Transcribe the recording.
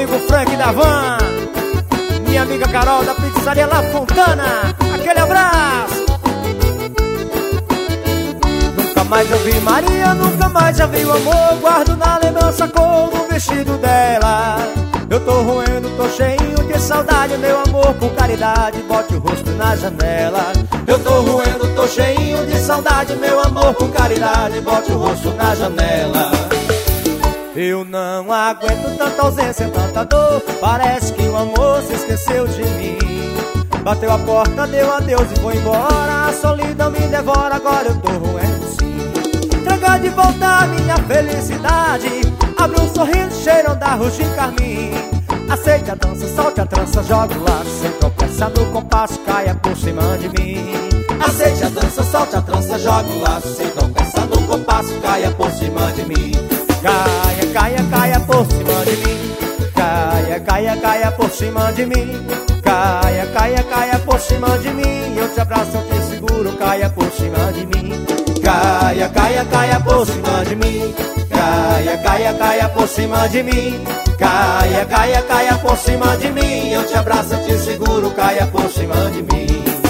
amigo Frank da Van, minha amiga Carol da Pizzaria La Fontana, aquele abraço. Nunca mais eu vi Maria, nunca mais já vi o amor. Guardo na lembrança a cor do vestido dela. Eu tô roendo, tô cheio de saudade, meu amor, por caridade, bote o rosto na janela. Eu tô roendo, tô cheio de saudade, meu amor, por caridade, bote o rosto na janela. Eu não aguento tanta ausência, tanta dor, parece que o amor se esqueceu de mim. Bateu a porta, deu adeus e foi embora, a solidão me devora, agora eu tô roendo sim. Traga de volta a minha felicidade, abre um sorriso, cheirão da roxa e carmim. Aceite a dança, solte a trança, joga o laço, sem tropeçar no compasso, caia por cima de mim. Aceite a dança, solte a trança, joga o laço, sem tropeçar no compasso, caia por cima de mim. Caia, caia, caia por cima de mim. Caia, caia, caia por cima de mim. Caia, caia, caia por cima de mim. Eu te abraço, eu te seguro, caia por cima de mim. Caia, caia, caia por cima de mim. Caia, caia, caia por cima de mim. Caia, caia, caia por cima de mim. Eu te abraço, eu te seguro, caia por cima de mim.